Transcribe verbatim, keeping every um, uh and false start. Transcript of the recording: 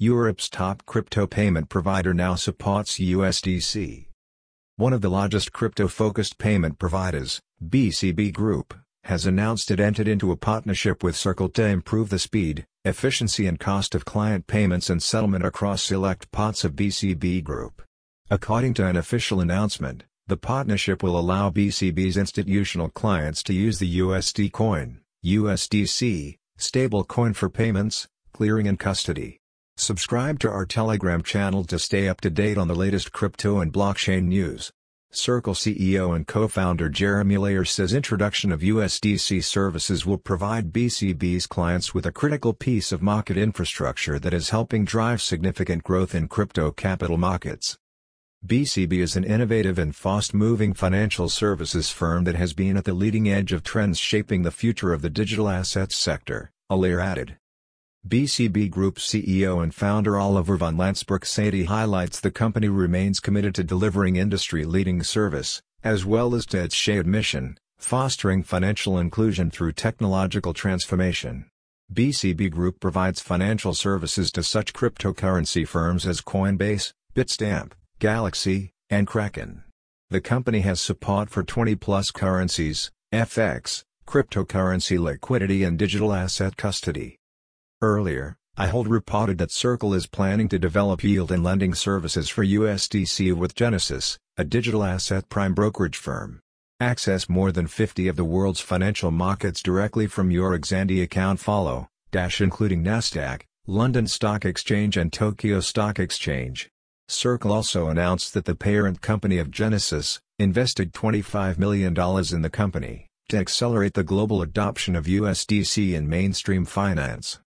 Europe's top crypto payment provider now supports U S D C. One of the largest crypto-focused payment providers, B C B Group, has announced it entered into a partnership with Circle to improve the speed, efficiency and cost of client payments and settlement across select parts of B C B Group. According to an official announcement, the partnership will allow B C B's institutional clients to use the U S D Coin, U S D C, stablecoin for payments, clearing and custody. Subscribe to our Telegram channel to stay up to date on the latest crypto and blockchain news. Circle C E O and co-founder Jeremy Layer says introduction of U S D C services will provide B C B's clients with a critical piece of market infrastructure that is helping drive significant growth in crypto capital markets. B C B is an innovative and fast-moving financial services firm that has been at the leading edge of trends shaping the future of the digital assets sector, Layer added. B C B Group C E O and founder Oliver van Lansbroek said he highlights the company remains committed to delivering industry-leading service, as well as to its shared mission, fostering financial inclusion through technological transformation. B C B Group provides financial services to such cryptocurrency firms as Coinbase, Bitstamp, Galaxy, and Kraken. The company has support for twenty plus currencies, F X, cryptocurrency liquidity and digital asset custody. Earlier, iHold reported that Circle is planning to develop yield and lending services for U S D C with Genesis, a digital asset prime brokerage firm. Access more than fifty of the world's financial markets directly from your Xandi account follow, dash including Nasdaq, London Stock Exchange and Tokyo Stock Exchange. Circle also announced that the parent company of Genesis, invested twenty-five million dollars in the company, to accelerate the global adoption of U S D C in mainstream finance.